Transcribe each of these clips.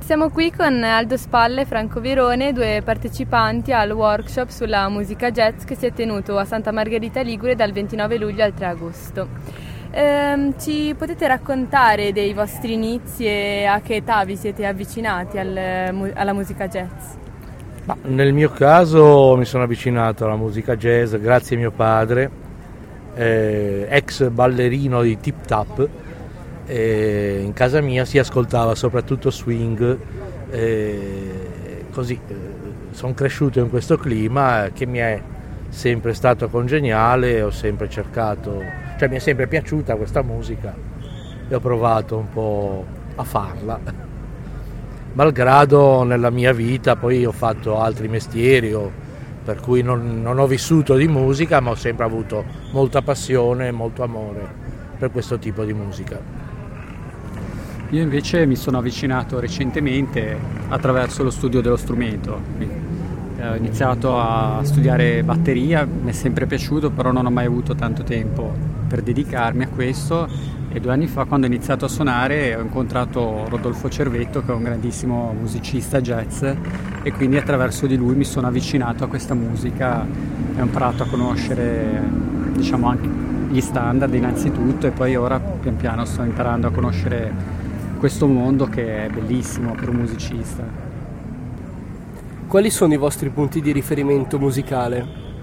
Siamo qui con Aldo Spalla e Franco Virone, due partecipanti al workshop sulla musica jazz che si è tenuto a Santa Margherita Ligure dal 29 luglio al 3 agosto. Ci potete raccontare dei vostri inizi e a che età vi siete avvicinati alla musica jazz? Nel mio caso mi sono avvicinato alla musica jazz grazie a mio padre, ex ballerino di Tip Tap. In casa mia si ascoltava soprattutto swing, così sono cresciuto in questo clima che mi è sempre stato congeniale. Ho sempre cercato, mi è sempre piaciuta questa musica e ho provato un po' a farla, malgrado nella mia vita poi ho fatto altri mestieri, per cui non ho vissuto di musica, ma ho sempre avuto molta passione e molto amore per questo tipo di musica. Io invece mi sono avvicinato recentemente attraverso lo studio dello strumento. Ho iniziato a studiare batteria, mi è sempre piaciuto, però non ho mai avuto tanto tempo per dedicarmi a questo, e 2 anni fa, quando ho iniziato a suonare, ho incontrato Rodolfo Cervetto, che è un grandissimo musicista jazz, e quindi attraverso di lui mi sono avvicinato a questa musica e ho imparato a conoscere, anche gli standard innanzitutto, e poi ora pian piano sto imparando a conoscere questo mondo che è bellissimo per un musicista. Quali sono i vostri punti di riferimento musicale?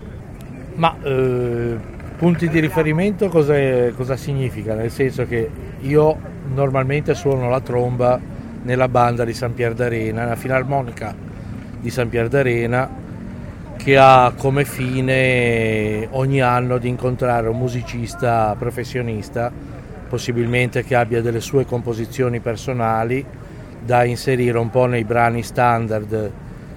Punti di riferimento cosa significa? Nel senso che io normalmente suono la tromba nella banda di San Pier d'Arena, la filarmonica di San Pier d'Arena, che ha come fine ogni anno di incontrare un musicista professionista, possibilmente che abbia delle sue composizioni personali da inserire un po' nei brani standard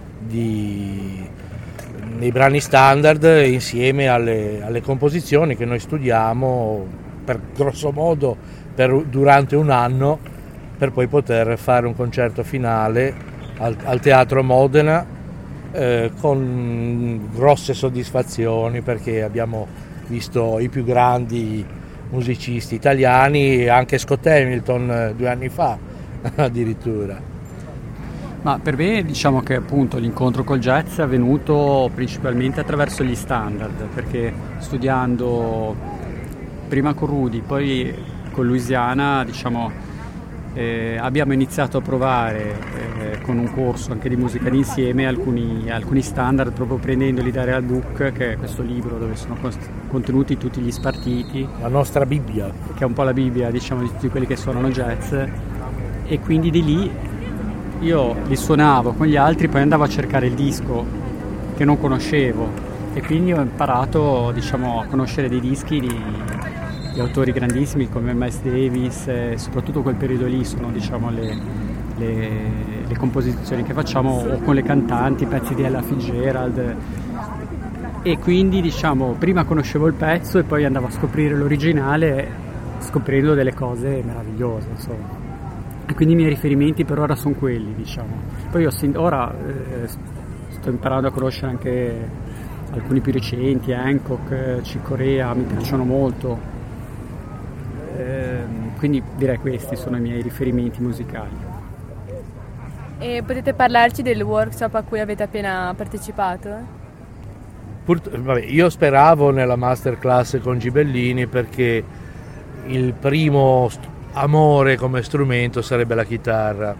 insieme alle composizioni che noi studiamo grosso modo durante un anno, per poi poter fare un concerto finale al Teatro Modena con grosse soddisfazioni, perché abbiamo visto i più grandi musicisti italiani, anche Scott Hamilton 2 anni fa addirittura. Ma per me che appunto l'incontro col jazz è avvenuto principalmente attraverso gli standard, perché studiando prima con Rudy, poi con Louisiana, abbiamo iniziato a provare con un corso anche di musica d'insieme alcuni standard, proprio prendendoli da Real Book, che è questo libro dove sono contenuti tutti gli spartiti, la nostra Bibbia, che è un po' la Bibbia di tutti quelli che suonano jazz, e quindi di lì io li suonavo con gli altri, poi andavo a cercare il disco che non conoscevo, e quindi ho imparato a conoscere dei dischi di autori grandissimi come Miles Davis, e soprattutto quel periodo lì sono le composizioni che facciamo, o con le cantanti, pezzi di Ella Fitzgerald, e quindi prima conoscevo il pezzo e poi andavo a scoprire l'originale, scoprendo delle cose meravigliose, insomma. E quindi i miei riferimenti per ora sono quelli, Poi ora sto imparando a conoscere anche alcuni più recenti, Hancock, Chick Corea, mi piacciono molto. Quindi direi questi sono i miei riferimenti musicali. E potete parlarci del workshop a cui avete appena partecipato? Io speravo nella masterclass con Gibellini, perché il primo amore come strumento sarebbe la chitarra,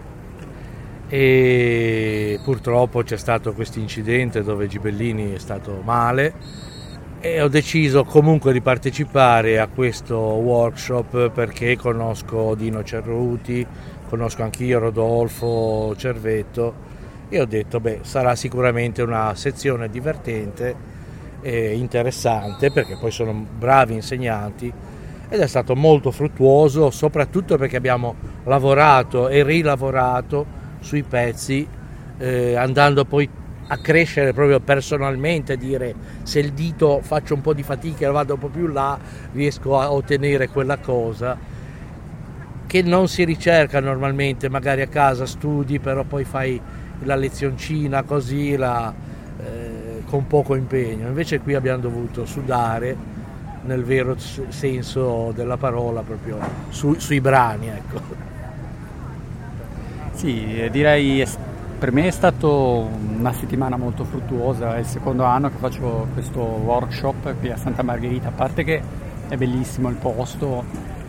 e purtroppo c'è stato questo incidente dove Gibellini è stato male, e ho deciso comunque di partecipare a questo workshop perché conosco Dino Cerruti, conosco anch'io Rodolfo Cervetto, e ho detto sarà sicuramente una sezione divertente e interessante, perché poi sono bravi insegnanti, ed è stato molto fruttuoso, soprattutto perché abbiamo lavorato e rilavorato sui pezzi, andando poi a crescere proprio personalmente, dire se il dito faccio un po' di fatica e vado un po' più là, riesco a ottenere quella cosa che non si ricerca normalmente, magari a casa studi, però poi fai la lezioncina così con poco impegno. Invece qui abbiamo dovuto sudare nel vero senso della parola, proprio sui brani, ecco. Sì, direi per me è stato una settimana molto fruttuosa, è il secondo anno che faccio questo workshop qui a Santa Margherita, a parte che è bellissimo il posto,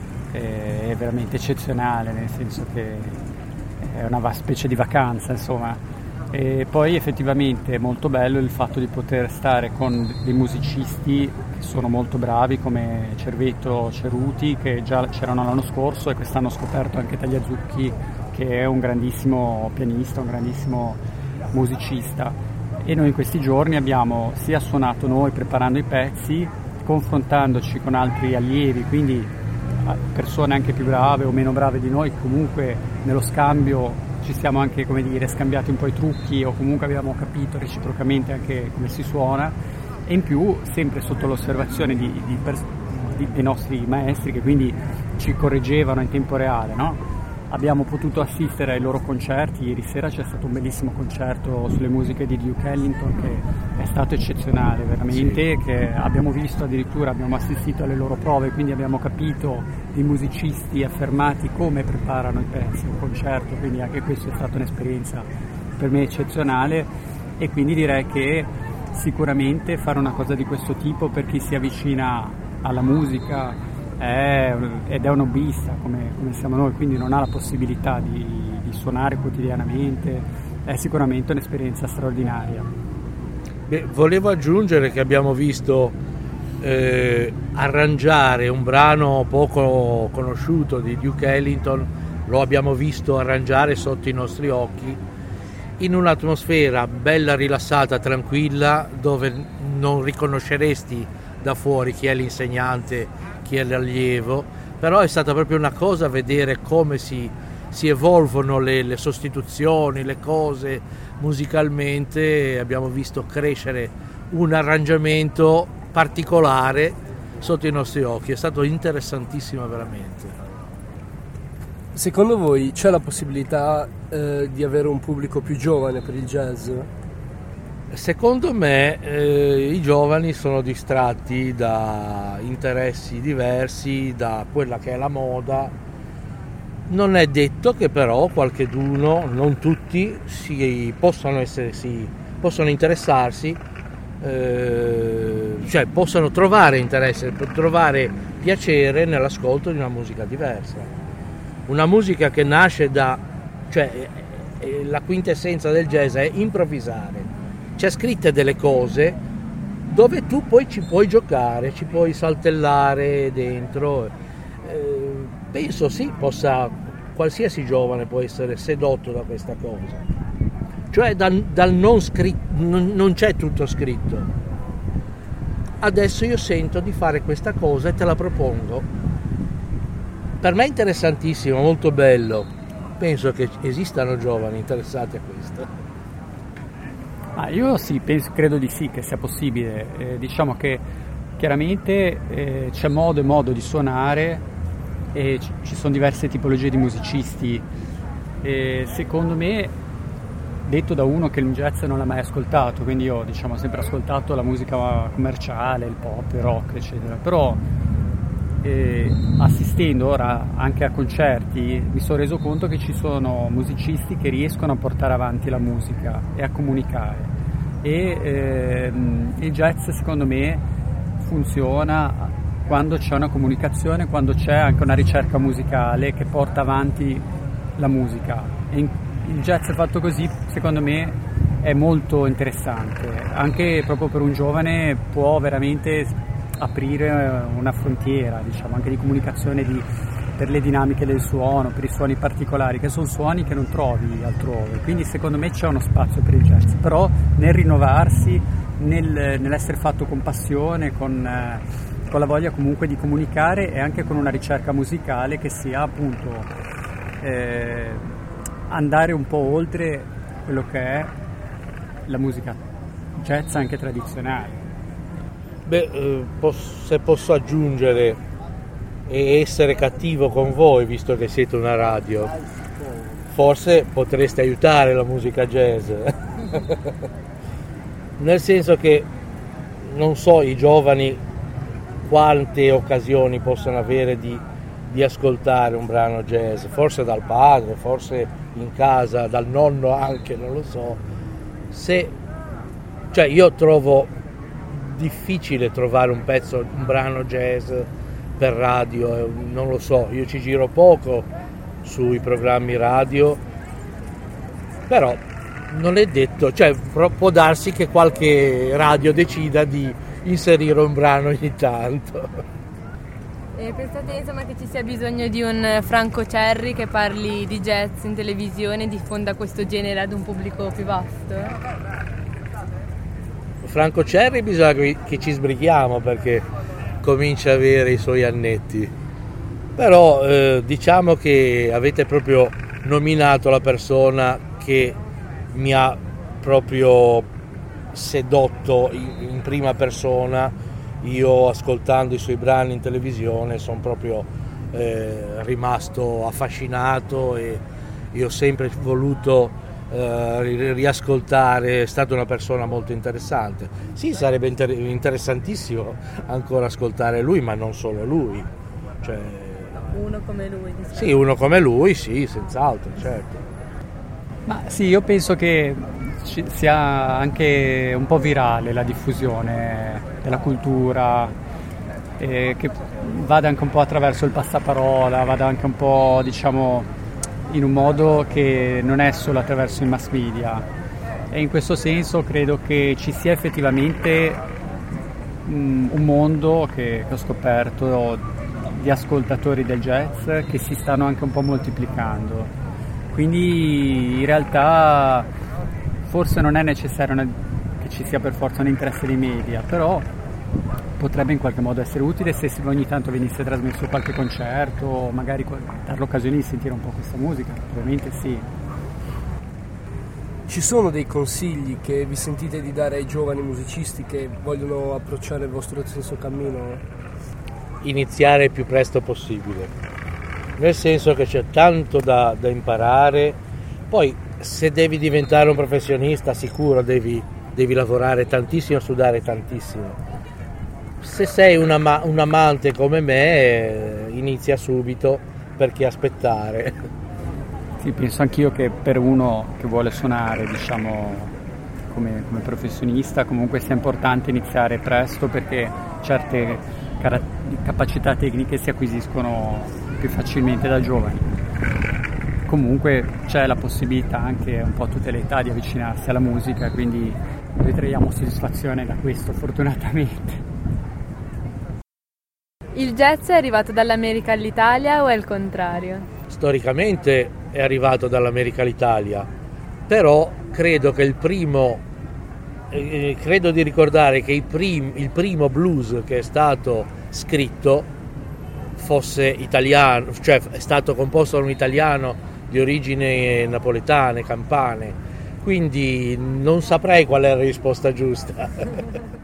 è veramente eccezionale, nel senso che è una specie di vacanza, insomma, e poi effettivamente è molto bello il fatto di poter stare con dei musicisti che sono molto bravi come Cervetto Ceruti, che già c'erano l'anno scorso, e quest'anno ho scoperto anche Tagliazucchi, che è un grandissimo pianista, un grandissimo musicista, e noi in questi giorni abbiamo sia suonato noi preparando i pezzi, confrontandoci con altri allievi, quindi persone anche più brave o meno brave di noi, comunque nello scambio ci siamo anche, come dire, scambiati un po' i trucchi, o comunque abbiamo capito reciprocamente anche come si suona, e in più sempre sotto l'osservazione dei nostri maestri, che quindi ci correggevano in tempo reale, no? Abbiamo potuto assistere ai loro concerti. Ieri sera c'è stato un bellissimo concerto sulle musiche di Duke Ellington che è stato eccezionale veramente, sì. Che abbiamo visto, addirittura abbiamo assistito alle loro prove, quindi abbiamo capito i musicisti affermati come preparano i pezzi, un concerto, quindi anche questa è stata un'esperienza per me eccezionale, e quindi direi che sicuramente fare una cosa di questo tipo per chi si avvicina alla musica ed è un hobbyista come siamo noi, quindi non ha la possibilità di suonare quotidianamente, è sicuramente un'esperienza straordinaria. Beh, volevo aggiungere che abbiamo visto arrangiare un brano poco conosciuto di Duke Ellington, lo abbiamo visto arrangiare sotto i nostri occhi in un'atmosfera bella, rilassata, tranquilla, dove non riconosceresti da fuori chi è l'insegnante, chi è l'allievo, però è stata proprio una cosa vedere come si evolvono le sostituzioni, le cose musicalmente. Abbiamo visto crescere un arrangiamento particolare sotto i nostri occhi, è stato interessantissimo veramente. Secondo voi c'è la possibilità di avere un pubblico più giovane per il jazz? Secondo me i giovani sono distratti da interessi diversi, da quella che è la moda. Non è detto che però qualcheduno, non tutti, possano interessarsi, cioè possano trovare interesse, trovare piacere nell'ascolto di una musica diversa. Una musica che nasce cioè la quintessenza del jazz è improvvisare. C'è scritte delle cose dove tu poi ci puoi giocare, ci puoi saltellare dentro. Penso qualsiasi giovane può essere sedotto da questa cosa. Cioè dal non scritto, non c'è tutto scritto. Adesso io sento di fare questa cosa e te la propongo. Per me è interessantissimo, molto bello. Penso che esistano giovani interessati a questo. Io sì, credo di sì che sia possibile. Diciamo che chiaramente c'è modo e modo di suonare, e ci sono diverse tipologie di musicisti. Secondo me, detto da uno che il jazz non l'ha mai ascoltato, quindi io ho sempre ascoltato la musica commerciale, il pop, il rock, eccetera, però assistendo ora anche a concerti mi sono reso conto che ci sono musicisti che riescono a portare avanti la musica e a comunicare, e il jazz secondo me funziona quando c'è una comunicazione, quando c'è anche una ricerca musicale che porta avanti la musica, e il jazz fatto così secondo me è molto interessante, anche proprio per un giovane può veramente aprire una frontiera, anche di comunicazione per le dinamiche del suono, per i suoni particolari, che sono suoni che non trovi altrove. Quindi secondo me c'è uno spazio per il jazz, però nel rinnovarsi, nell'essere fatto con passione, con la voglia comunque di comunicare, e anche con una ricerca musicale che sia appunto andare un po' oltre quello che è la musica jazz anche tradizionale. Se posso aggiungere e essere cattivo con voi, visto che siete una radio, forse potreste aiutare la musica jazz. Nel senso che non so i giovani quante occasioni possono avere di ascoltare un brano jazz, forse dal padre, forse in casa, dal nonno anche, non lo so, cioè io trovo difficile trovare un brano jazz per radio, non lo so, io ci giro poco sui programmi radio, però non è detto, cioè può darsi che qualche radio decida di inserire un brano ogni tanto. E pensate insomma che ci sia bisogno di un Franco Cerri che parli di jazz in televisione e diffonda questo genere ad un pubblico più vasto? Franco Cerri bisogna che ci sbrighiamo perché comincia a avere i suoi annetti, però diciamo che avete proprio nominato la persona che mi ha proprio sedotto in prima persona. Io ascoltando i suoi brani in televisione sono proprio rimasto affascinato e io ho sempre voluto riascoltare, è stata una persona molto interessante. Sì, sarebbe interessantissimo ancora ascoltare lui, ma non solo lui. Cioè, uno come lui. Diciamo. Sì, uno come lui, sì, senz'altro, certo. Ma sì, io penso che sia anche un po' virale la diffusione della cultura, che vada anche un po' attraverso il passaparola, vada anche un po', diciamo, in un modo che non è solo attraverso i mass media. E in questo senso credo che ci sia effettivamente un mondo che ho scoperto di ascoltatori del jazz che si stanno anche un po' moltiplicando. Quindi in realtà forse non è necessario che ci sia per forza un interesse dei media, però potrebbe in qualche modo essere utile se ogni tanto venisse trasmesso qualche concerto, magari dar l'occasione di sentire un po' questa musica, probabilmente sì. Ci sono dei consigli che vi sentite di dare ai giovani musicisti che vogliono approcciare il vostro stesso cammino? Iniziare il più presto possibile, nel senso che c'è tanto da imparare. Poi se devi diventare un professionista sicuro devi lavorare tantissimo, studiare tantissimo. Se sei un amante come me inizia subito, perché aspettare. Sì, penso anch'io che per uno che vuole suonare, diciamo, come professionista comunque sia importante iniziare presto, perché certe capacità tecniche si acquisiscono più facilmente da giovani. Comunque c'è la possibilità anche un po' a tutte le età di avvicinarsi alla musica, quindi noi traiamo soddisfazione da questo, fortunatamente. Il jazz è arrivato dall'America all'Italia o è il contrario? Storicamente è arrivato dall'America all'Italia, però credo che credo di ricordare che il primo blues che è stato scritto fosse italiano, cioè è stato composto da un italiano di origini napoletane, campane, quindi non saprei qual è la risposta giusta.